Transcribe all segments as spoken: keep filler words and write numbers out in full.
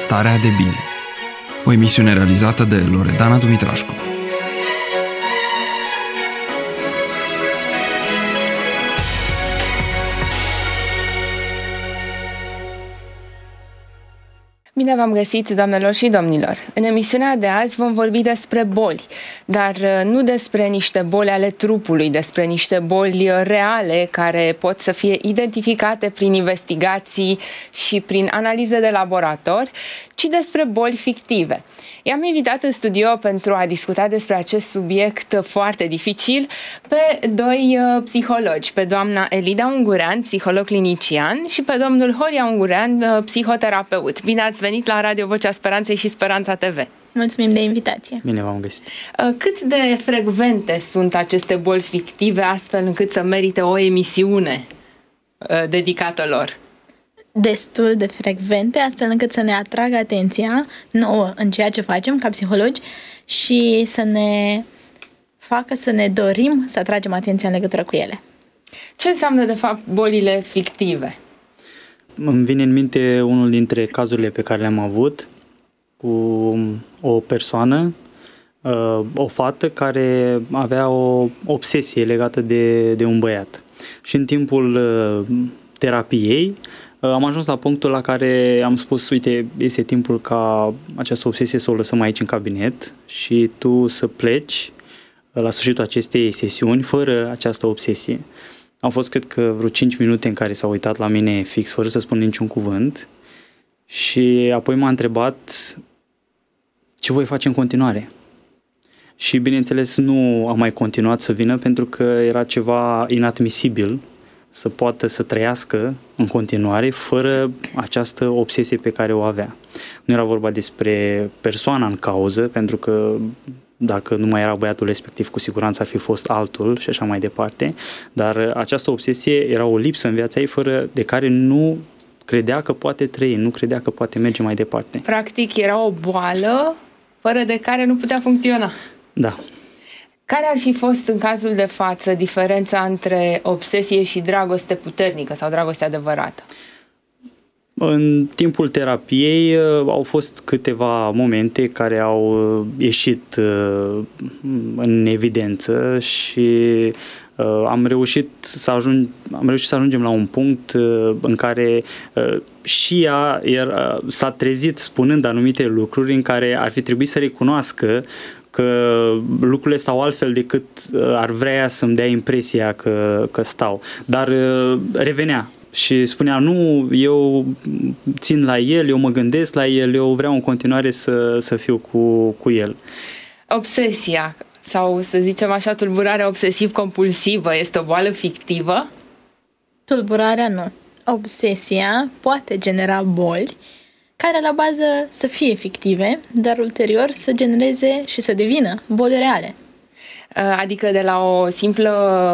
Starea de bine. O emisiune realizată de Loredana Dumitrașcu. Bine v-am găsit, doamnelor și domnilor! În emisiunea de azi vom vorbi despre boli, dar nu despre niște boli ale trupului, despre niște boli reale care pot să fie identificate prin investigații și prin analize de laborator, ci despre boli fictive. I-am invitat în studio pentru a discuta despre acest subiect foarte dificil pe doi psihologi, pe doamna Elida Ungurean, psiholog clinician, și pe domnul Horia Ungurean, psihoterapeut. Bine ați venit la Radio Vocea Speranței și Speranța T V. Mulțumim de invitație. Bine v-am găsit. Cât de frecvente sunt aceste boli fictive astfel încât să merite o emisiune dedicată lor? Destul de frecvente, astfel încât să ne atragă atenția nouă în ceea ce facem ca psihologi și să ne facă să ne dorim să atragem atenția în legătură cu ele. Ce înseamnă de fapt bolile fictive? Îmi vine în minte unul dintre cazurile pe care le-am avut cu o persoană, o fată care avea o obsesie legată de, de un băiat. Și în timpul terapiei am ajuns la punctul la care am spus, uite, este timpul ca această obsesie să o lăsăm aici în cabinet și tu să pleci la sfârșitul acestei sesiuni fără această obsesie. Am fost, cred că, vreo cinci minute în care s-a uitat la mine fix, fără să spun niciun cuvânt, și apoi m-a întrebat ce voi face în continuare. Și, bineînțeles, nu am mai continuat să vină pentru că era ceva inadmisibil să poată să trăiască în continuare fără această obsesie pe care o avea. Nu era vorba despre persoana în cauză, pentru că dacă nu mai era băiatul respectiv, cu siguranță ar fi fost altul și așa mai departe, dar această obsesie era o lipsă în viața ei fără de care nu credea că poate trăi, nu credea că poate merge mai departe. Practic era o boală fără de care nu putea funcționa. Da. Care ar fi fost în cazul de față diferența între obsesie și dragoste puternică sau dragoste adevărată? În timpul terapiei au fost câteva momente care au ieșit în evidență și am reușit să ajung, am reușit să ajungem la un punct în care și ea era, s-a trezit spunând anumite lucruri în care ar fi trebuit să recunoască că lucrurile stau altfel decât ar vrea ea să-mi dea impresia că, că stau. Dar revenea și spunea, nu, eu țin la el, eu mă gândesc la el, eu vreau în continuare să, să fiu cu, cu el. Obsesia, sau să zicem așa, tulburarea obsesiv-compulsivă, este o boală fictivă? Tulburarea nu. Obsesia poate genera boli care la bază să fie fictive, dar ulterior să genereze și să devină boli reale. Adică de la o simplă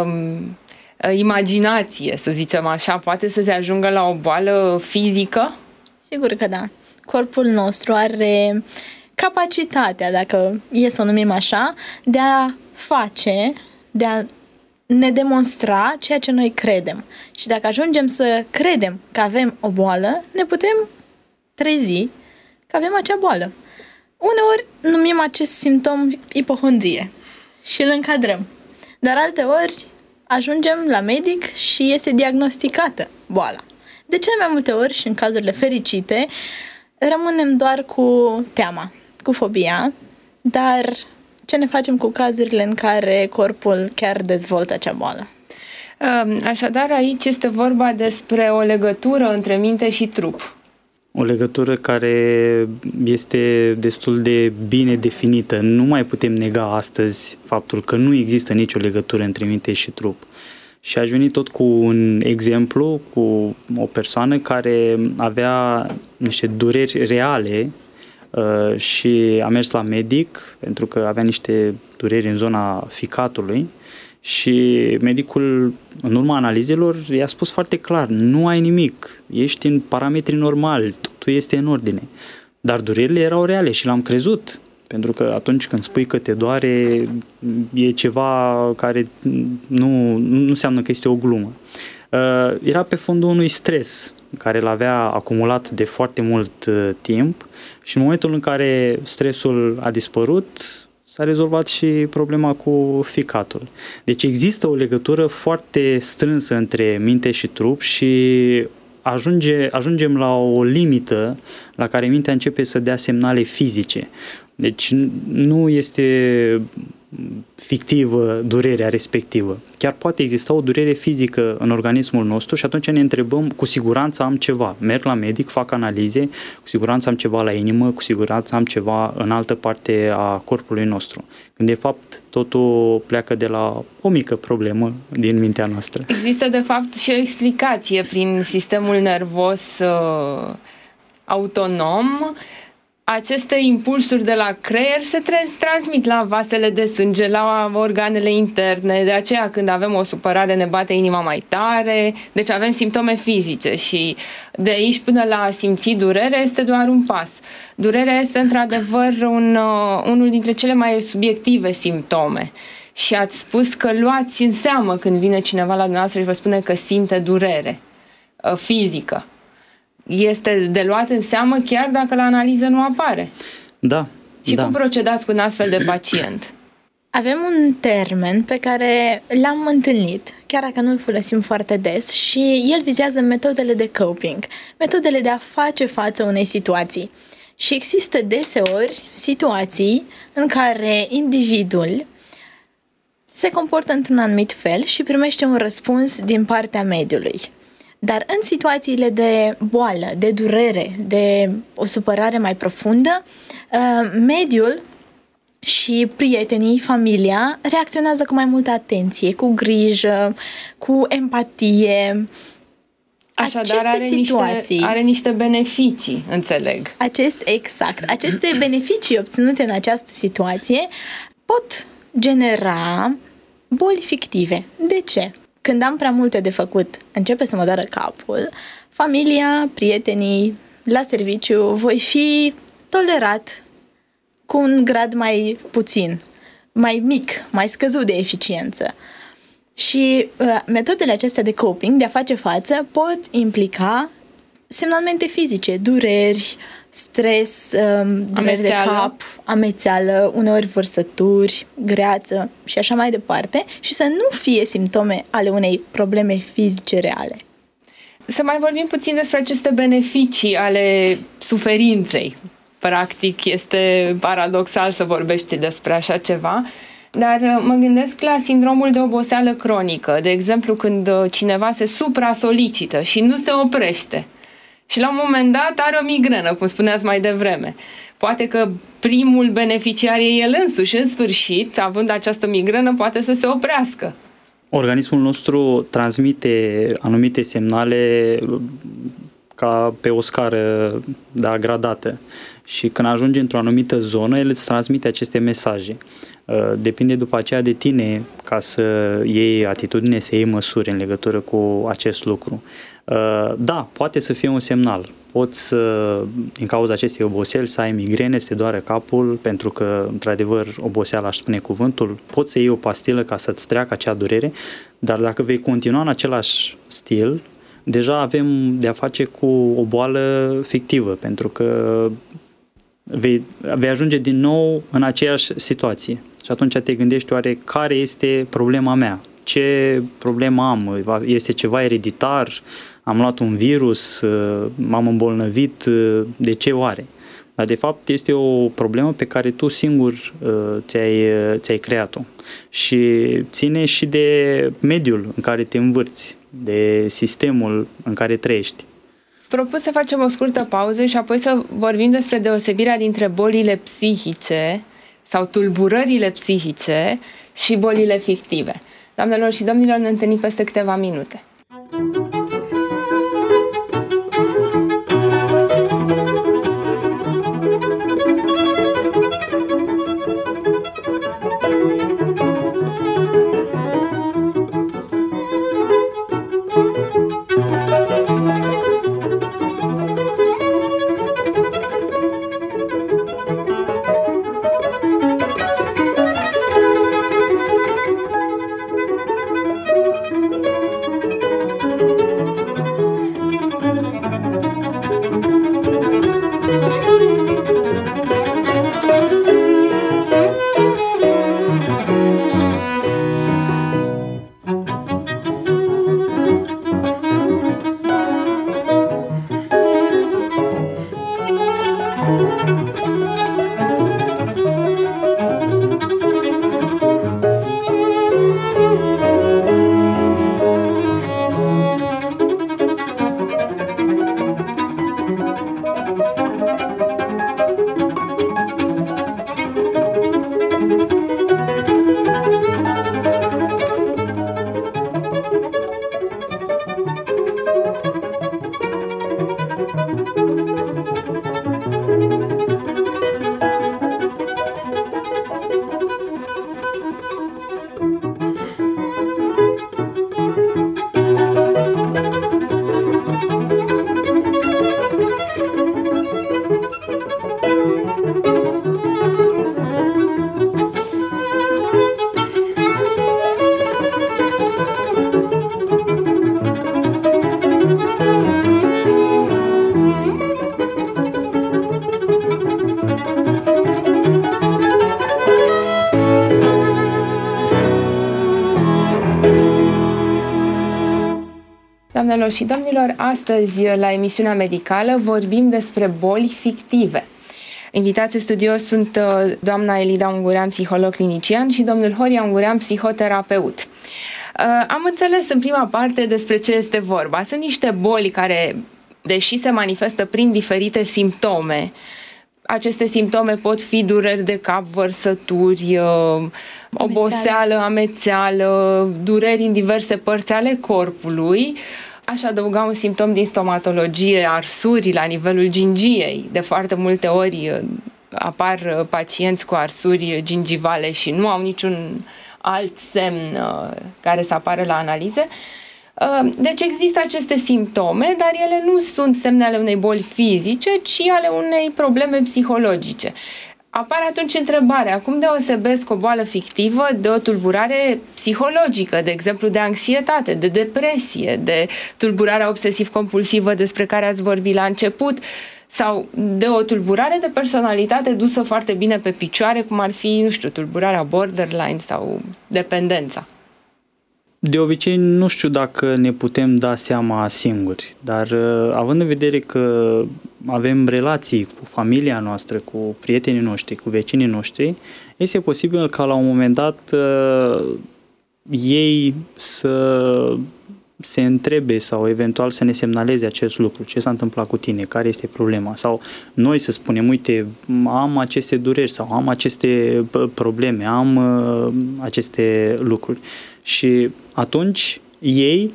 imaginație, să zicem așa, poate să se ajungă la o boală fizică? Sigur că da. Corpul nostru are capacitatea, dacă e să o numim așa, de a face, de a ne demonstra ceea ce noi credem. Și dacă ajungem să credem că avem o boală, ne putem trezi că avem acea boală. Uneori numim acest simptom ipohondrie și îl încadrăm. Dar alteori ajungem la medic și este diagnosticată boala. De cele mai multe ori și în cazurile fericite rămânem doar cu teama, cu fobia, dar ce ne facem cu cazurile în care corpul chiar dezvoltă acea boală? Așadar, aici este vorba despre o legătură între minte și trup. O legătură care este destul de bine definită. Nu mai putem nega astăzi faptul că nu există nicio legătură între minte și trup. Și aș veni tot cu un exemplu, cu o persoană care avea niște dureri reale uh, și a mers la medic pentru că avea niște dureri în zona ficatului și medicul, în urma analizelor, i-a spus foarte clar, nu ai nimic, ești în parametri normali, totul este în ordine. Dar durerile erau reale și l-am crezut, Pentru că atunci când spui că te doare, e ceva care nu, nu înseamnă că este o glumă. Era pe fondul unui stres care l-avea acumulat de foarte mult timp și în momentul în care stresul a dispărut, s-a rezolvat și problema cu ficatul. Deci există o legătură foarte strânsă între minte și trup și ajunge, ajungem la o limită la care mintea începe să dea semnale fizice. Deci nu este fictivă durerea respectivă. Chiar poate exista o durere fizică în organismul nostru și atunci ne întrebăm, cu siguranță am ceva. Merg la medic, fac analize, cu siguranță am ceva la inimă, cu siguranță am ceva în altă parte a corpului nostru. Când de fapt totul pleacă de la o mică problemă din mintea noastră. Există de fapt și o explicație prin sistemul nervos uh, autonom. Aceste impulsuri de la creier se transmit la vasele de sânge, la organele interne, de aceea când avem o supărare ne bate inima mai tare, deci avem simptome fizice și de aici până la a simți durere este doar un pas. Durerea este într-adevăr un, unul dintre cele mai subiective simptome și ați spus că luați în seamă când vine cineva la dumneavoastră și vă spune că simte durere fizică. Este de luat în seamă chiar dacă la analiză nu apare. Da. Și da. cum procedați cu un astfel de pacient? Avem un termen pe care l-am întâlnit, chiar dacă nu îl folosim foarte des, și el vizează metodele de coping, metodele de a face față unei situații. Și există deseori situații în care individul se comportă într-un anumit fel și primește un răspuns din partea mediului. Dar în situațiile de boală, de durere, de o supărare mai profundă, mediul și prietenii, familia reacționează cu mai multă atenție, cu grijă, cu empatie. Așadar are situații, niște, are niște beneficii, înțeleg. Acest, exact. Aceste beneficii obținute în această situație pot genera boli fictive. De ce? Când am prea multe de făcut, începe să mă doară capul, familia, prietenii, la serviciu, voi fi tolerat cu un grad mai puțin, mai mic, mai scăzut de eficiență. Și uh, metodele acestea de coping, de a face față, pot implica semnalmente fizice, dureri, stres, um, dureri de cap, amețeală, uneori vărsături, greață și așa mai departe, și să nu fie simptome ale unei probleme fizice reale. Să mai vorbim puțin despre aceste beneficii ale suferinței. Practic este paradoxal să vorbești despre așa ceva, dar mă gândesc la sindromul de oboseală cronică, de exemplu când cineva se supra-solicită și nu se oprește. Și la un moment dat are o migrenă, cum spuneați mai devreme. Poate că primul beneficiar e el însuși, în sfârșit, având această migrenă, poate să se oprească. Organismul nostru transmite anumite semnale ca pe o scară, da, gradată. Și când ajunge într-o anumită zonă, el îți transmite aceste mesaje. Depinde după aceea de tine ca să iei atitudine, să iei măsuri în legătură cu acest lucru. Da, poate să fie un semnal. Poți să, din cauza acestei oboseli, să ai migrene, să te doară capul, pentru că, într-adevăr, oboseala, aș spune cuvântul, poți să iei o pastilă ca să-ți treacă acea durere, dar dacă vei continua în același stil, deja avem de-a face cu o boală fictivă, pentru că vei, vei ajunge din nou în aceeași situație. Și atunci te gândești, oare care este problema mea? Ce problemă am? Este ceva ereditar? Am luat un virus? M-am îmbolnăvit? De ce oare? Dar de fapt este o problemă pe care tu singur ți-ai, ți-ai creat-o. Și ține și de mediul în care te învârți, de sistemul în care trăiești. Propun să facem o scurtă pauză și apoi să vorbim despre deosebirea dintre bolile psihice sau tulburările psihice și bolile fictive. Doamnelor și domnilor, ne întâlnim peste câteva minute. Doamnelor și domnilor, astăzi la emisiunea medicală vorbim despre boli fictive. Invitați în studio sunt doamna Elida Ungurean, psiholog clinician, și domnul Horia Ungurean, psihoterapeut. Am înțeles în prima parte despre ce este vorba. Sunt niște boli care, deși se manifestă prin diferite simptome, aceste simptome pot fi dureri de cap, vărsături, oboseală, amețeală, dureri în diverse părți ale corpului. Aș adăuga un simptom din stomatologie, arsuri la nivelul gingiei. De foarte multe ori apar pacienți cu arsuri gingivale și nu au niciun alt semn care să apară la analize. Deci există aceste simptome, dar ele nu sunt semne ale unei boli fizice, ci ale unei probleme psihologice. Apare atunci întrebarea, cum deosebesc o boală fictivă de o tulburare psihologică, de exemplu de anxietate, de depresie, de tulburarea obsesiv-compulsivă despre care ați vorbit la început, sau de o tulburare de personalitate dusă foarte bine pe picioare, cum ar fi, nu știu, tulburarea borderline sau dependența. De obicei, nu știu dacă ne putem da seama singuri, dar având în vedere că avem relații cu familia noastră, cu prietenii noștri, cu vecinii noștri, este posibil ca la un moment dat ei să se întrebe sau eventual să ne semnaleze acest lucru, ce s-a întâmplat cu tine, care este problema, sau noi să spunem, uite, am aceste dureri sau am aceste probleme, am aceste lucruri. Și atunci ei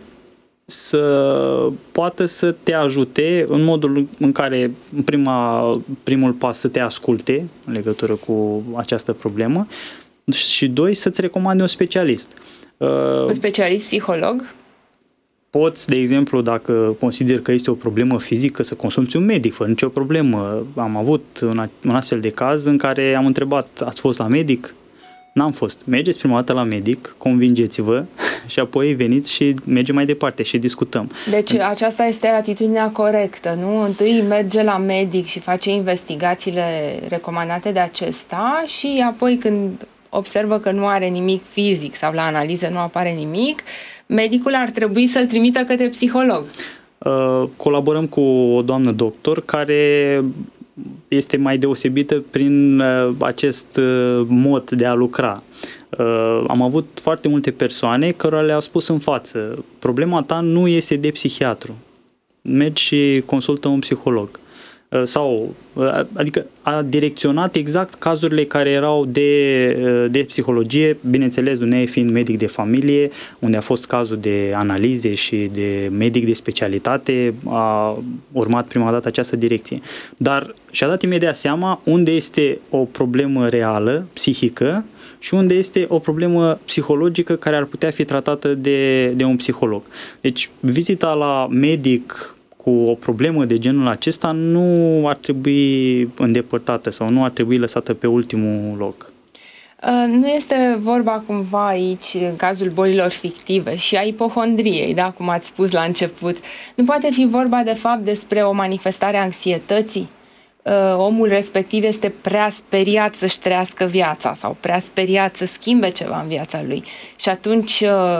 să poată să te ajute în modul în care în prima, primul pas să te asculte în legătură cu această problemă și doi, să-ți recomande un specialist. Un specialist psiholog? Poți, de exemplu, dacă consider că este o problemă fizică, să consulți un medic, fără nicio problemă. Am avut un, un astfel de caz în care am întrebat, ați fost la medic? N-am fost. Mergeți prima dată la medic, convingeți-vă și apoi veniți și mergem mai departe și discutăm. Deci aceasta este atitudinea corectă, nu? Întâi merge la medic și face investigațiile recomandate de acesta și apoi când observă că nu are nimic fizic sau la analiză nu apare nimic, medicul ar trebui să-l trimită către psiholog. Uh, colaborăm cu o doamnă doctor care este mai deosebită prin uh, acest uh, mod de a lucra. Uh, am avut foarte multe persoane care le-au spus în față, problema ta nu este de psihiatru, mergi și consultă un psiholog. Uh, sau, uh, adică a direcționat exact cazurile care erau de, uh, de psihologie, bineînțeles, dumneavoastră fiind medic de familie, unde a fost cazul de analize și de medic de specialitate, a urmat prima dată această direcție. Dar și-a dat imediat seama unde este o problemă reală, psihică, și unde este o problemă psihologică care ar putea fi tratată de, de un psiholog. Deci, vizita la medic cu o problemă de genul acesta nu ar trebui îndepărtată sau nu ar trebui lăsată pe ultimul loc. Nu este vorba cumva aici, în cazul bolilor fictive și a ipohondriei, da, cum ați spus la început, nu poate fi vorba de fapt despre o manifestare a anxietății? Omul respectiv este prea speriat să-și trăiască viața sau prea speriat să schimbe ceva în viața lui și atunci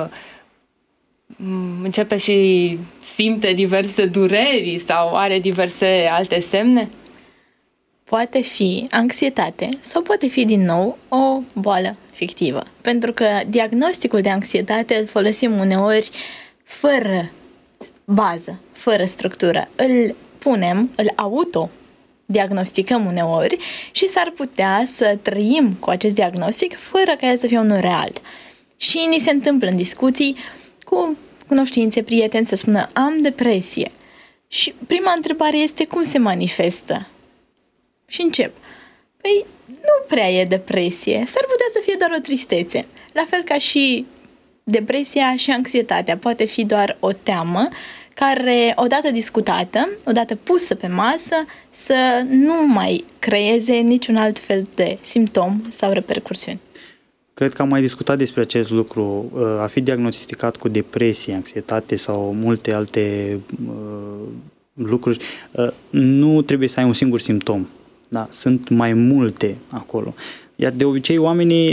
începe și simte diverse dureri sau are diverse alte semne? Poate fi anxietate sau poate fi din nou o boală fictivă. Pentru că diagnosticul de anxietate îl folosim uneori fără bază, fără structură. Îl punem, îl auto diagnosticăm uneori și s-ar putea să trăim cu acest diagnostic fără ca el să fie unul real. Și ni se întâmplă în discuții cu cunoștințe, prieteni să spună am depresie. Și prima întrebare este cum se manifestă? Și încep. Păi nu prea e depresie, s-ar putea să fie doar o tristețe. La fel ca și depresia și anxietatea, poate fi doar o teamă care, odată discutată, odată pusă pe masă, să nu mai creeze niciun alt fel de simptom sau repercursiuni. Cred că am mai discutat despre acest lucru. A fi diagnosticat cu depresie, anxietate sau multe alte uh, lucruri, uh, nu trebuie să ai un singur simptom. Da? Sunt mai multe acolo. Iar de obicei oamenii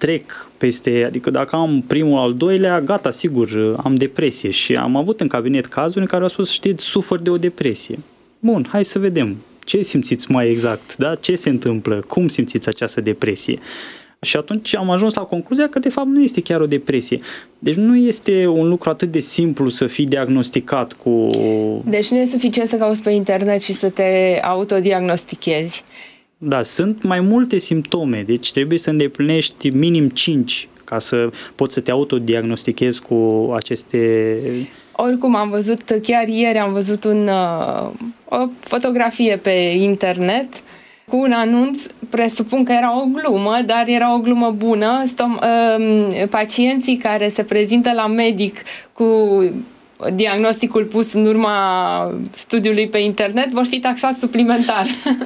trec peste, adică dacă am primul, al doilea, gata, sigur, am depresie și am avut în cabinet cazuri în care au spus, știți, sufăr de o depresie. Bun, hai să vedem. Ce simțiți mai exact? Da? Ce se întâmplă? Cum simțiți această depresie? Și atunci am ajuns la concluzia că de fapt nu este chiar o depresie. Deci nu este un lucru atât de simplu să fii diagnosticat cu... Deci nu e suficient să cauți pe internet și să te autodiagnostichezi. Da, sunt mai multe simptome, deci trebuie să îndeplinești minim cinci ca să poți să te autodiagnostichezi cu aceste... Oricum, am văzut, chiar ieri am văzut un, o fotografie pe internet cu un anunț, presupun că era o glumă, dar era o glumă bună. Stom, uh, pacienții care se prezintă la medic cu diagnosticul pus în urma studiului pe internet vor fi taxați suplimentar.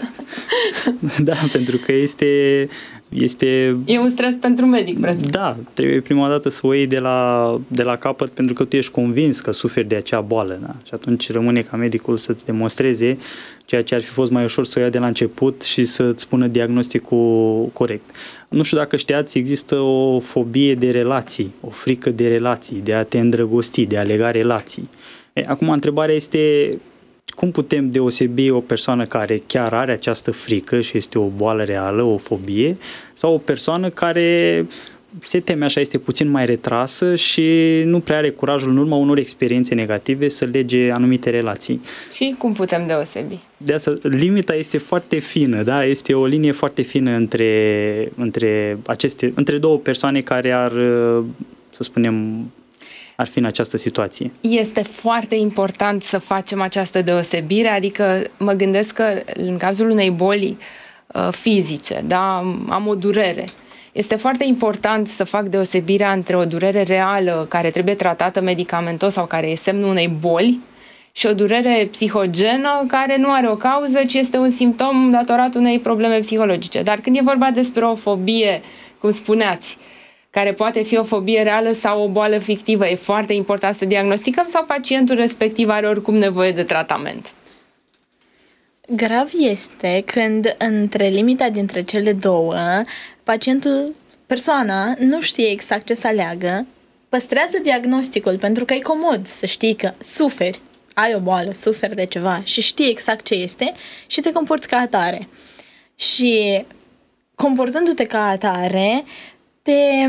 Da, pentru că este... Este... E un stres pentru medic, presupun. Da, trebuie prima dată să o iei de la, de la capăt pentru că tu ești convins că suferi de acea boală. Da? Și atunci rămâne ca medicul să-ți demonstreze ceea ce ar fi fost mai ușor să o ia de la început și să-ți spună diagnosticul corect. Nu știu dacă știați, există o fobie de relații, o frică de relații, de a te îndrăgosti, de a lega relații. E, acum, întrebarea este... Cum putem deosebi o persoană care chiar are această frică și este o boală reală, o fobie, sau o persoană care se teme așa, este puțin mai retrasă și nu prea are curajul în urma unor experiențe negative să lege anumite relații? Și cum putem deosebi? De asta, limita este foarte fină, da? Este o linie foarte fină între, între, aceste, între două persoane care ar, să spunem, ar fi în această situație. Este foarte important să facem această deosebire, adică mă gândesc că în cazul unei boli uh, fizice, da, am o durere. Este foarte important să fac deosebirea între o durere reală care trebuie tratată medicamentos sau care e semnul unei boli și o durere psihogenă care nu are o cauză, ci este un simptom datorat unei probleme psihologice. Dar când e vorba despre o fobie, cum spuneați, care poate fi o fobie reală sau o boală fictivă, e foarte important să diagnosticăm sau pacientul respectiv are oricum nevoie de tratament? Grav este când între limita dintre cele două, pacientul, persoana nu știe exact ce să aleagă, păstrează diagnosticul pentru că e comod să știi că suferi, ai o boală, suferi de ceva și știi exact ce este și te comporți ca atare. Și comportându-te ca atare, te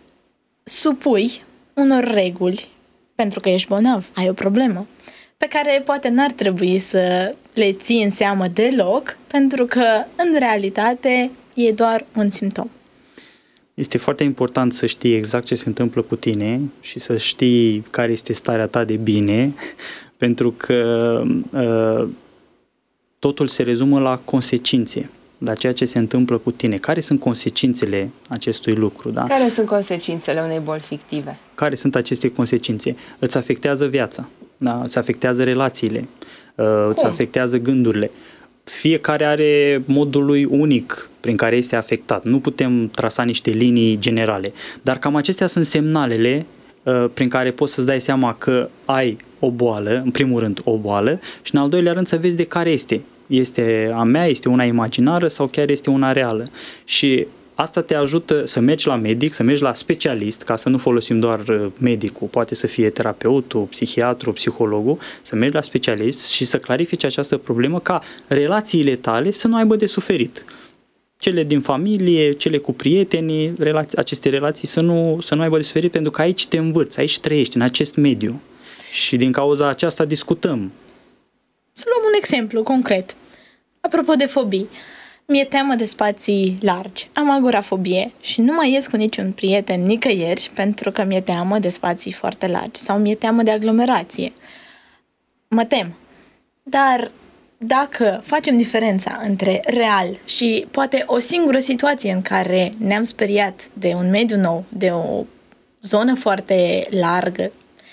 supui unor reguli, pentru că ești bolnav, ai o problemă, pe care poate n-ar trebui să le ții în seamă deloc, pentru că, în realitate, e doar un simptom. Este foarte important să știi exact ce se întâmplă cu tine și să știi care este starea ta de bine, pentru că uh, totul se rezumă la consecințe. La ceea ce se întâmplă cu tine. Care sunt consecințele acestui lucru? Da? Care sunt consecințele unei boli fictive? Care sunt aceste consecințe? Îți afectează viața, da? Îți afectează relațiile, uh, îți afectează gândurile. Fiecare are modul lui unic prin care este afectat. Nu putem trasa niște linii generale. Dar cam acestea sunt semnalele uh, prin care poți să-ți dai seama că ai o boală, în primul rând o boală, și în al doilea rând să vezi de care este. Este a mea, este una imaginară sau chiar este una reală. Și asta te ajută să mergi la medic, să mergi la specialist, ca să nu folosim doar medicul, poate să fie terapeutul, psihiatru, psihologul, să mergi la specialist și să clarifici această problemă ca relațiile tale să nu aibă de suferit. Cele din familie, cele cu prietenii, relații, aceste relații să nu, să nu aibă de suferit, pentru că aici te învârți, aici trăiești, în acest mediu. Și din cauza aceasta discutăm. Să luăm un exemplu concret. Apropo de fobii, mi-e teamă de spații largi, am agorafobie și nu mai ies cu niciun prieten nicăieri pentru că mi-e teamă de spații foarte largi sau mi-e teamă de aglomerație. Mă tem. Dar dacă facem diferența între real și poate o singură situație în care ne-am speriat de un mediu nou, de o zonă foarte largă,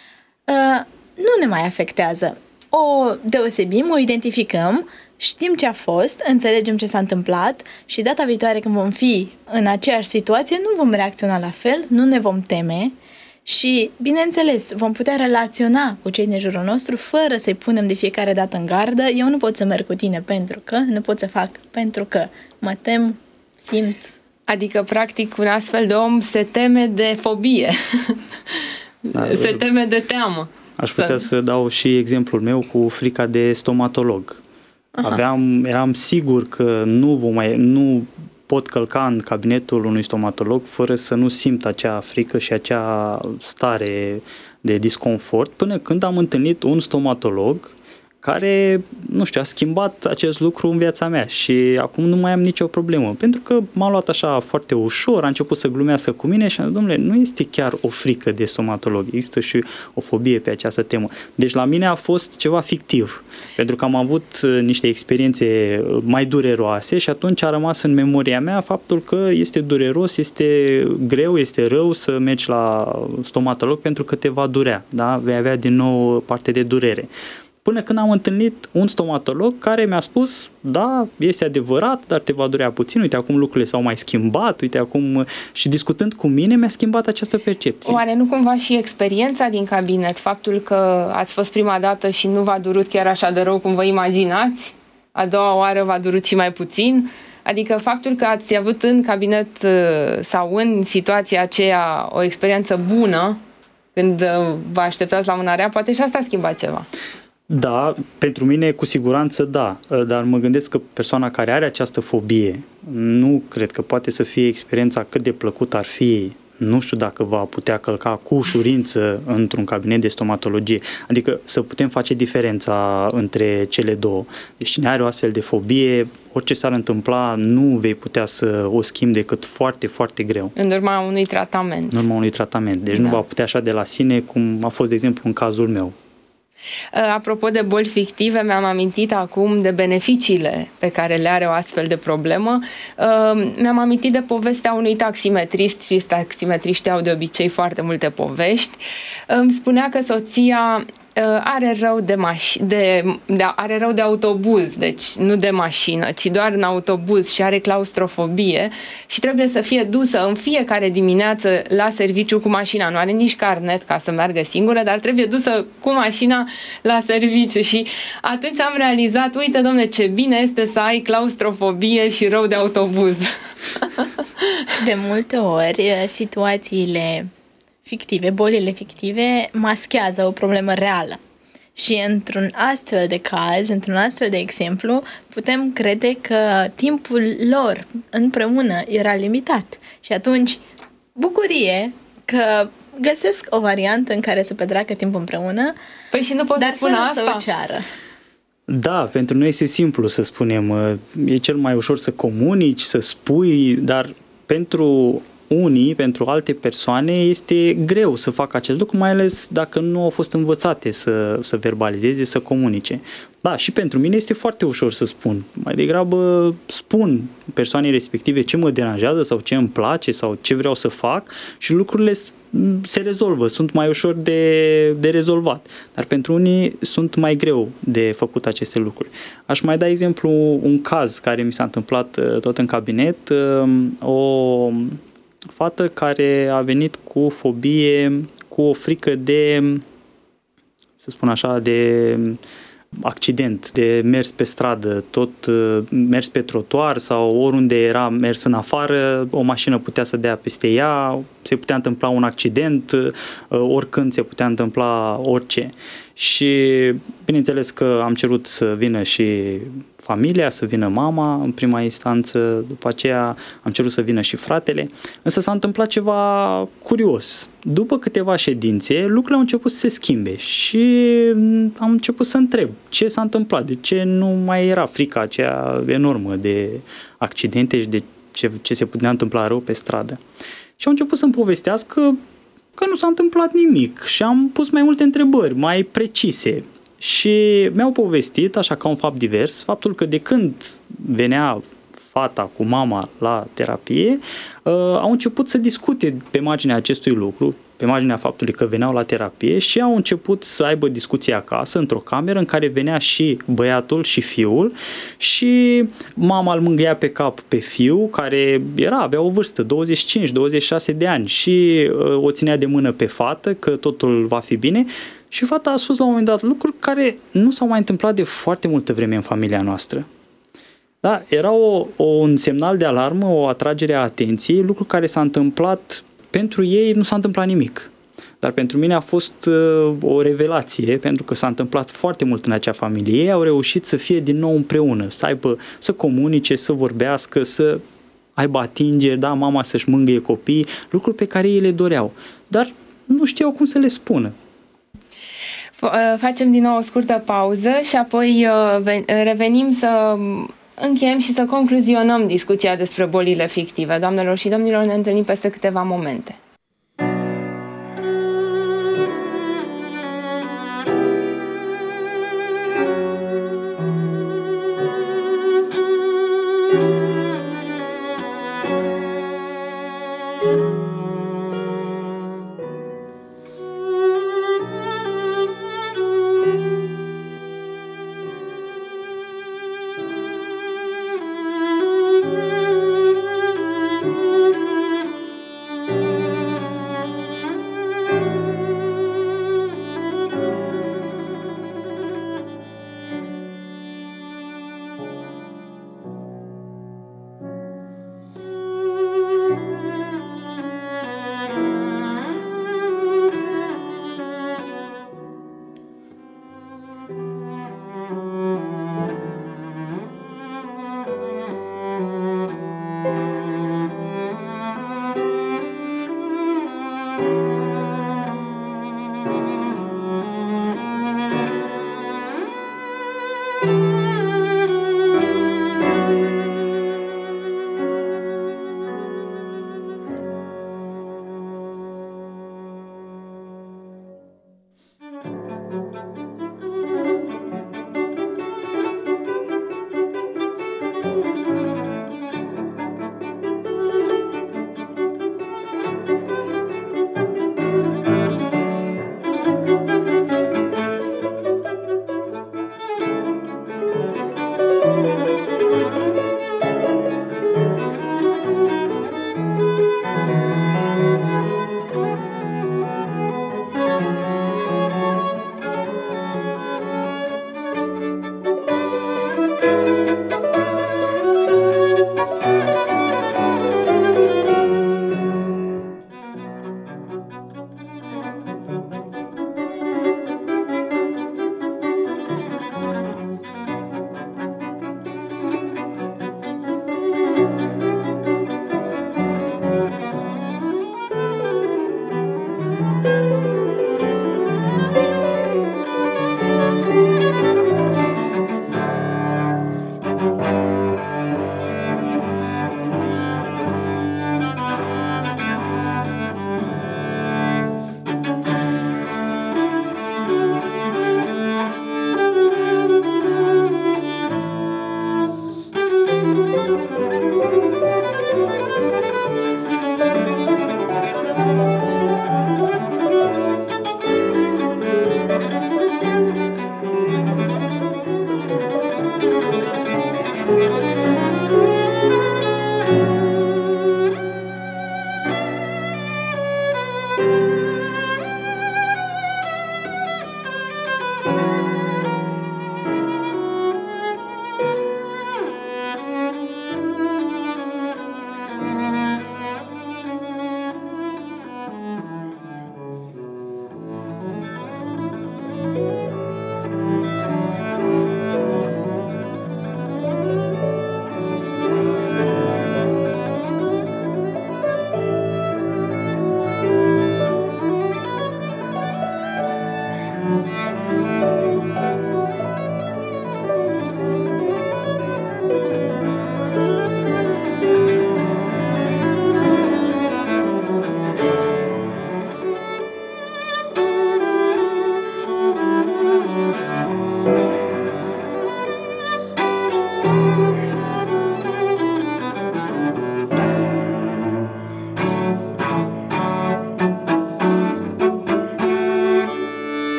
nu ne mai afectează. O deosebim, o identificăm, știm ce a fost, înțelegem ce s-a întâmplat și data viitoare când vom fi în aceeași situație nu vom reacționa la fel, nu ne vom teme și, bineînțeles, vom putea relaționa cu cei din jurul nostru fără să-i punem de fiecare dată în gardă. Eu nu pot să merg cu tine pentru că, nu pot să fac pentru că mă tem, simt Adică, practic, un astfel de om se teme de fobie, da, se teme de teamă. Aș putea să... să dau și exemplul meu cu frica de stomatolog. Aha. Aveam, eram sigur că nu, vom mai, nu pot călca în cabinetul unui stomatolog fără să nu simt acea frică și acea stare de disconfort, până când am întâlnit un stomatolog care, nu știu, a schimbat acest lucru în viața mea și acum nu mai am nicio problemă. Pentru că m-a luat așa foarte ușor, a început să glumească cu mine și am zis, domnule, nu este chiar o frică de stomatolog, există și o fobie pe această temă. Deci la mine a fost ceva fictiv, pentru că am avut niște experiențe mai dureroase și atunci a rămas în memoria mea faptul că este dureros, este greu, este rău să mergi la stomatolog pentru că te va durea, da? Vei avea din nou parte de durere. Până când am întâlnit un stomatolog care mi-a spus, da, este adevărat, dar te va durea puțin, uite, acum lucrurile s-au mai schimbat, uite, acum, și discutând cu mine mi-a schimbat această percepție. Oare nu cumva și experiența din cabinet, faptul că ați fost prima dată și nu v-a durut chiar așa de rău cum vă imaginați, a doua oară v-a durut și mai puțin? Adică faptul că ați avut în cabinet sau în situația aceea o experiență bună, când vă așteptați la mâna rea, poate și asta a schimbat ceva. Da, pentru mine cu siguranță da, dar mă gândesc că persoana care are această fobie, nu cred că poate să fie experiența cât de plăcut ar fi, nu știu dacă va putea călca cu ușurință într-un cabinet de stomatologie, adică să putem face diferența între cele două. Deci cine are o astfel de fobie, orice s-ar întâmpla, nu vei putea să o schimbi decât foarte, foarte greu. În urma unui tratament. În urma unui tratament, deci da. Nu va putea așa de la sine, cum a fost, de exemplu, în cazul meu. Apropo de boli fictive, mi-am amintit acum de beneficiile pe care le are o astfel de problemă. Mi-am amintit de povestea unui taximetrist și taximetriștii au de obicei foarte multe povești. Îmi spunea că soția are rău de, maș- de, de, are rău de autobuz, deci nu de mașină, ci doar în autobuz și are claustrofobie și trebuie să fie dusă în fiecare dimineață la serviciu cu mașina. Nu are nici carnet ca să meargă singură, dar trebuie dusă cu mașina la serviciu și atunci am realizat, uite, domne, ce bine este să ai claustrofobie și rău de autobuz. De multe ori, situațiile fictive, bolile fictive maschează o problemă reală. Și într-un astfel de caz, într-un astfel de exemplu, putem crede că timpul lor împreună era limitat. Și atunci, bucurie că găsesc o variantă în care să petreacă timp împreună, păi și nu pot dar să spun fără asta. să o ceară. Da, pentru noi este simplu să spunem, e cel mai ușor să comunici, să spui, dar pentru unii, pentru alte persoane, este greu să facă acest lucru, mai ales dacă nu au fost învățate să, să verbalizeze, să comunice. Da, și pentru mine este foarte ușor să spun. Mai degrabă spun persoanei respective ce mă deranjează sau ce îmi place sau ce vreau să fac și lucrurile se rezolvă, sunt mai ușor de, de rezolvat. Dar pentru unii sunt mai greu de făcut aceste lucruri. Aș mai da exemplu un caz care mi s-a întâmplat tot în cabinet, o fată care a venit cu fobie, cu o frică de, să spun așa, de accident, de mers pe stradă, tot mers pe trotuar sau oriunde era mers în afară, o mașină putea să dea peste ea, se putea întâmpla un accident, oricând se putea întâmpla orice. Și bineînțeles că am cerut să vină și familia, să vină mama în prima instanță, după aceea am cerut să vină și fratele, însă s-a întâmplat ceva curios. După câteva ședințe, lucrurile au început să se schimbe și am început să întreb ce s-a întâmplat, de ce nu mai era frica aceea enormă de accidente și de ce, ce se putea întâmpla rău pe stradă. Și au început să-mi povestească că nu s-a întâmplat nimic și am pus mai multe întrebări, mai precise. Și mi-au povestit, așa ca un fapt divers, faptul că de când venea fata cu mama la terapie, uh, au început să discute pe marginea acestui lucru, pe marginea faptului că veneau la terapie și au început să aibă discuții acasă, într-o cameră în care venea și băiatul și fiul și mama îl mângâia pe cap pe fiu, care era, avea o vârstă, douăzeci și cinci douăzeci și șase de ani și uh, o ținea de mână pe fată, că totul va fi bine. Și fata a spus la un moment dat lucruri care nu s-au mai întâmplat de foarte multă vreme în familia noastră. Da, era o, o, un semnal de alarmă, o atragere a atenției, lucru care s-a întâmplat, pentru ei nu s-a întâmplat nimic. Dar pentru mine a fost uh, o revelație, pentru că s-a întâmplat foarte mult în acea familie. Ei au reușit să fie din nou împreună, să aibă, să comunice, să vorbească, să aibă atingeri, da, mama să-și mângâie copiii, lucruri pe care ei le doreau. Dar nu știau cum să le spună. Facem din nou o scurtă pauză și apoi revenim să încheiem și să concluzionăm discuția despre bolile fictive. Doamnelor și domnilor, ne întâlnim peste câteva momente.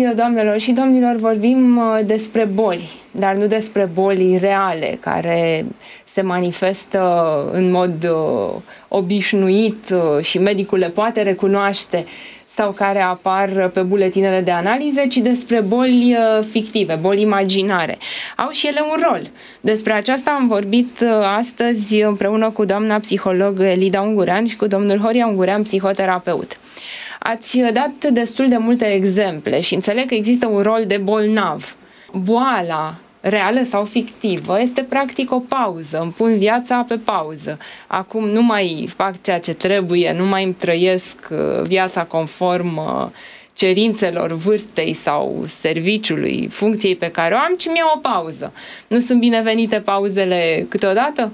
doamnelor și domnilor, vorbim despre boli, dar nu despre boli reale, care se manifestă în mod uh, obișnuit uh, și medicul le poate recunoaște sau care apar pe buletinele de analize, ci despre boli uh, fictive, boli imaginare. Au și ele un rol. Despre aceasta am vorbit uh, astăzi împreună cu doamna psiholog Elida Ungurean și cu domnul Horia Ungurean, psihoterapeut. Ați dat destul de multe exemple și înțeleg că există un rol de bolnav. Boala reală sau fictivă este practic o pauză, îmi pun viața pe pauză. Acum nu mai fac ceea ce trebuie, nu mai îmi trăiesc viața conform cerințelor vârstei sau serviciului, funcției pe care o am, ci mi-au o pauză. Nu sunt binevenite pauzele câteodată?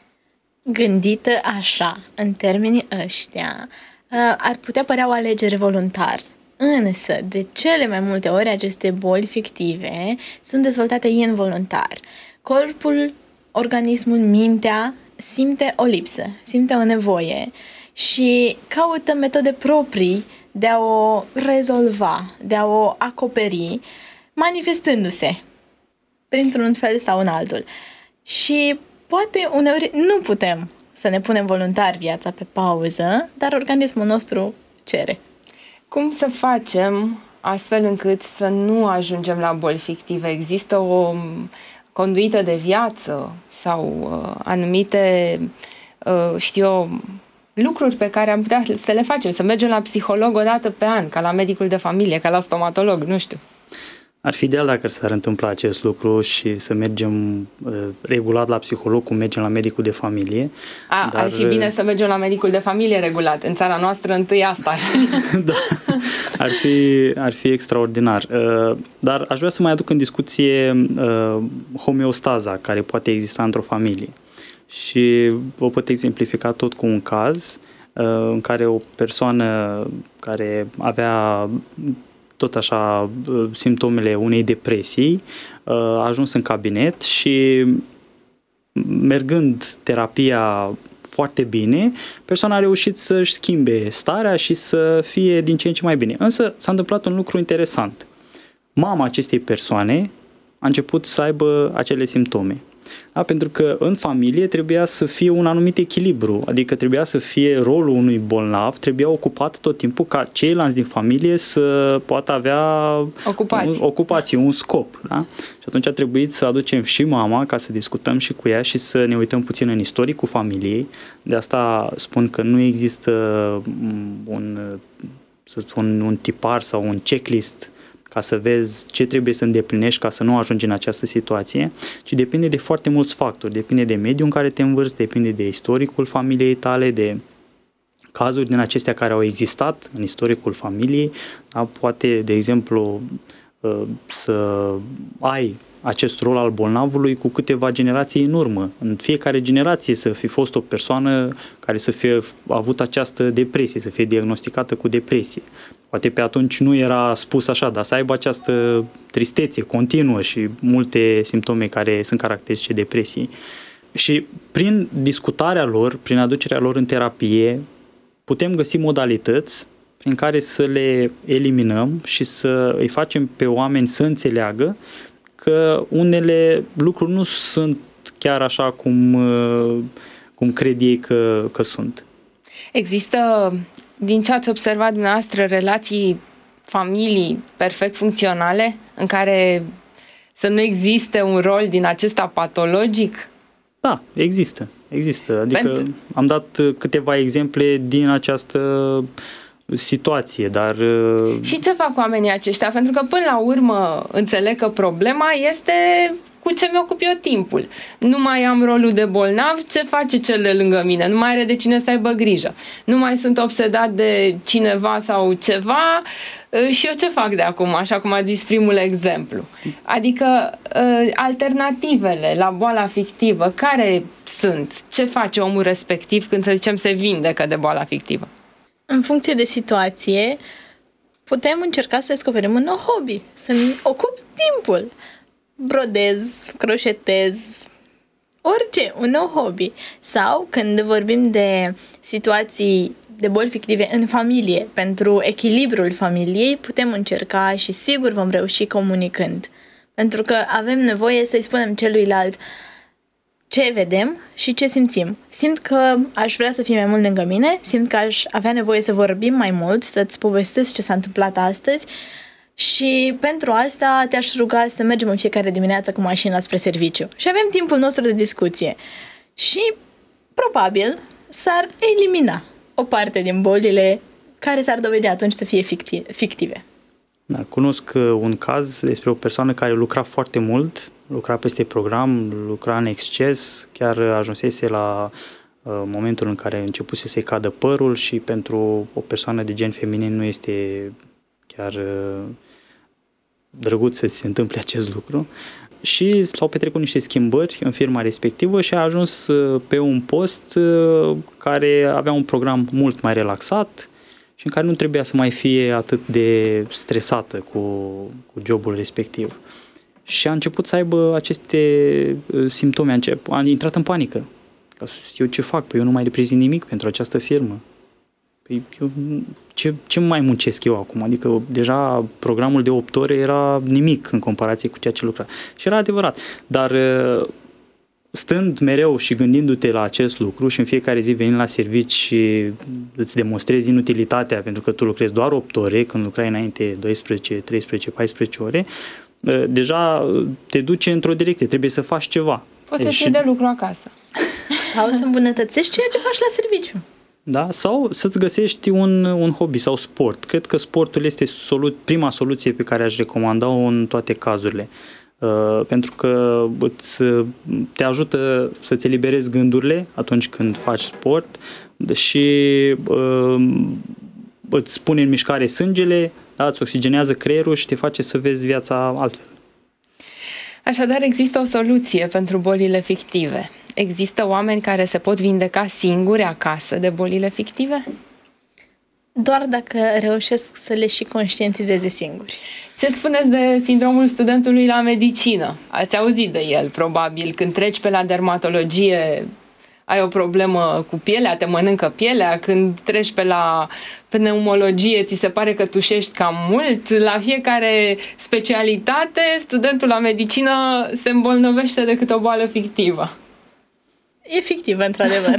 Gândită așa, în termenii ăștia, ar putea părea o alegere voluntară. Însă, de cele mai multe ori, aceste boli fictive sunt dezvoltate involuntar. Corpul, organismul, mintea simte o lipsă, simte o nevoie și caută metode proprii de a o rezolva, de a o acoperi, manifestându-se printr-un fel sau în altul. Și poate uneori nu putem să ne punem voluntar viața pe pauză, dar organismul nostru cere. Cum să facem astfel încât să nu ajungem la boli fictive? Există o conduită de viață sau uh, anumite, uh, știu eu, lucruri pe care am putea să le facem? Să mergem la psiholog o dată pe an, ca la medicul de familie, ca la stomatolog, nu știu. Ar fi ideal dacă s-ar întâmpla acest lucru și să mergem uh, regulat la psiholog cum mergem la medicul de familie. A, dar... Ar fi bine să mergem la medicul de familie regulat. În țara noastră întâi asta ar fi. Da, ar fi, ar fi extraordinar. Uh, dar aș vrea să mai aduc în discuție uh, homeostaza care poate exista într-o familie. Și vă pot exemplifica tot cu un caz uh, în care o persoană care avea tot așa simptomele unei depresii, a ajuns în cabinet și mergând terapia foarte bine, persoana a reușit să-și schimbe starea și să fie din ce în ce mai bine. Însă s-a întâmplat un lucru interesant. Mama acestei persoane a început să aibă acele simptome. Da? Pentru că în familie trebuia să fie un anumit echilibru, adică trebuia să fie rolul unui bolnav, trebuia ocupat tot timpul ca ceilalți din familie să poată avea ocupații, un, ocupații, un scop. Da? Și atunci a trebuit să aducem și mama ca să discutăm și cu ea și să ne uităm puțin în istoricul familiei. De asta spun că nu există un, să spun, un tipar sau un checklist ca să vezi ce trebuie să îndeplinești ca să nu ajungi în această situație, ci depinde de foarte mulți factori, depinde de mediul în care te învârți, depinde de istoricul familiei tale, de cazuri din acestea care au existat în istoricul familiei, da? Poate, de exemplu, să ai acest rol al bolnavului cu câteva generații în urmă. În fiecare generație să fi fost o persoană care să fie avut această depresie, să fie diagnosticată cu depresie. Poate pe atunci nu era spus așa, dar să aibă această tristețe continuă și multe simptome care sunt caracteristice depresiei. Și prin discutarea lor, prin aducerea lor în terapie, putem găsi modalități prin care să le eliminăm și să îi facem pe oameni să înțeleagă că unele lucruri nu sunt chiar așa cum, cum cred ei că, că sunt. Există, din ce ați observat dumneavoastră, relații, familii perfect funcționale în care să nu existe un rol din acesta patologic? Da, există. Există. Adică Pentru... am dat câteva exemple din această situație, dar... Și ce fac oamenii aceștia? Pentru că până la urmă înțeleg că problema este cu ce mi-ocup eu timpul. Nu mai am rolul de bolnav, ce face cel de lângă mine? Nu mai are de cine să aibă grijă. Nu mai sunt obsedat de cineva sau ceva și eu ce fac de acum, așa cum a zis primul exemplu. Adică alternativele la boala fictivă, care sunt? Ce face omul respectiv când, să zicem, se vindecă de boala fictivă? În funcție de situație, putem încerca să descoperim un nou hobby, să-mi ocup timpul. Brodez, croșetez, orice, un nou hobby. Sau când vorbim de situații de boli fictive în familie, pentru echilibrul familiei, putem încerca și sigur vom reuși comunicând. Pentru că avem nevoie să-i spunem celuilalt ce vedem și ce simțim. Simt că aș vrea să fii mai mult lângă mine, simt că aș avea nevoie să vorbim mai mult, să-ți povestesc ce s-a întâmplat astăzi și pentru asta te-aș ruga să mergem în fiecare dimineață cu mașina spre serviciu. Și avem timpul nostru de discuție. Și probabil s-ar elimina o parte din bolile care s-ar dovedi atunci să fie fictive. Da, cunosc un caz despre o persoană care lucra foarte mult, lucra peste program, lucra în exces, chiar ajunsese la uh, momentul în care începuse să-i cadă părul și pentru o persoană de gen feminin nu este chiar uh, drăguț să se întâmple acest lucru. Și s-au petrecut niște schimbări în firma respectivă și a ajuns pe un post care avea un program mult mai relaxat și în care nu trebuia să mai fie atât de stresată cu, cu jobul respectiv. Și a început să aibă aceste simptome, a, încep, a intrat în panică. Eu ce fac? Păi eu nu mai reprezint nimic pentru această firmă. Păi eu, ce, ce mai muncesc eu acum? Adică deja programul de opt ore era nimic în comparație cu ceea ce lucra. Și era adevărat. Dar stând mereu și gândindu-te la acest lucru și în fiecare zi venind la servici și îți demonstrezi inutilitatea pentru că tu lucrezi doar opt ore, când lucrai înainte doisprezece, treisprezece, paisprezece ore, deja te duce într-o direcție, trebuie să faci ceva. Poți să fii de lucru acasă. Sau să îmbunătățești ceea ce faci la serviciu. Da? Sau să-ți găsești un, un hobby sau sport. Cred că sportul este solu- prima soluție pe care aș recomanda-o în toate cazurile. Uh, pentru că îți, te ajută să-ți eliberezi gândurile atunci când faci sport și uh, îți pune în mișcare sângele, da? Îți oxigenează creierul și te face să vezi viața altfel. Așadar, există o soluție pentru bolile fictive. Există oameni care se pot vindeca singuri acasă de bolile fictive? Doar dacă reușesc să le și conștientizeze singuri. Ce spuneți de sindromul studentului la medicină? Ați auzit de el, probabil. Când treci pe la dermatologie, ai o problemă cu pielea, te mănâncă pielea. Când treci pe la pneumologie, ți se pare că tușești cam mult. La fiecare specialitate, studentul la medicină se îmbolnăvește de câte o boală fictivă. E fictivă, într-adevăr.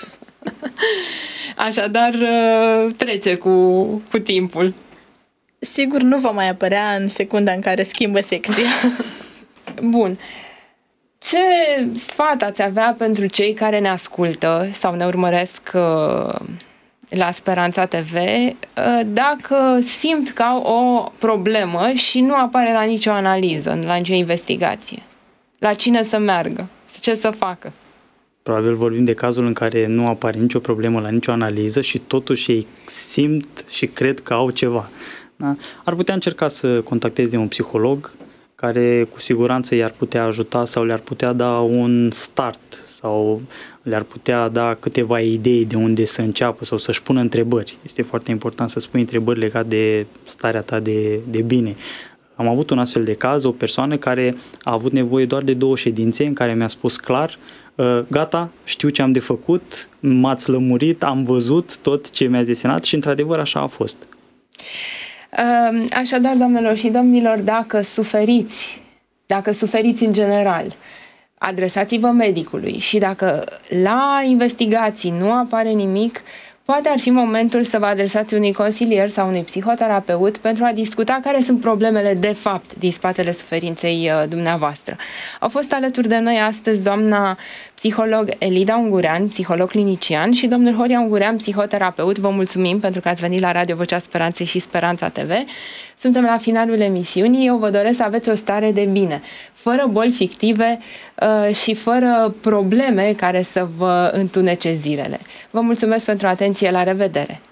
Așadar, trece cu, cu timpul. Sigur, nu va mai apărea în secunda în care schimbă secția. Bun. Ce sfat ați avea pentru cei care ne ascultă sau ne urmăresc la Speranța T V dacă simt că au o problemă și nu apare la nicio analiză, la nicio investigație? La cine să meargă? Ce să facă? Probabil vorbim de cazul în care nu apare nicio problemă la nicio analiză și totuși ei simt și cred că au ceva. Da? Ar putea încerca să contacteze un psiholog care cu siguranță i-ar putea ajuta sau le-ar putea da un start sau le-ar putea da câteva idei de unde să înceapă sau să-și pună întrebări. Este foarte important să spui întrebări legate de starea ta de, de bine. Am avut un astfel de caz, o persoană care a avut nevoie doar de două ședințe în care mi-a spus clar: gata, știu ce am de făcut, m-ați lămurit, am văzut tot ce mi-ați desenat și într-adevăr așa a fost. Așadar, doamnelor și domnilor, dacă suferiți, dacă suferiți în general, adresați-vă medicului și dacă la investigații nu apare nimic, poate ar fi momentul să vă adresați unui consilier sau unui psihoterapeut pentru a discuta care sunt problemele de fapt din spatele suferinței dumneavoastră. Au fost alături de noi astăzi doamna psiholog Elida Ungurean, psiholog clinician, și domnul Horia Ungurean, psihoterapeut. Vă mulțumim pentru că ați venit la Radio Vocea Speranței și Speranța T V. Suntem la finalul emisiunii. Eu vă doresc să aveți o stare de bine, fără boli fictive uh, și fără probleme care să vă întunece zilele. Vă mulțumesc pentru atenție. La revedere!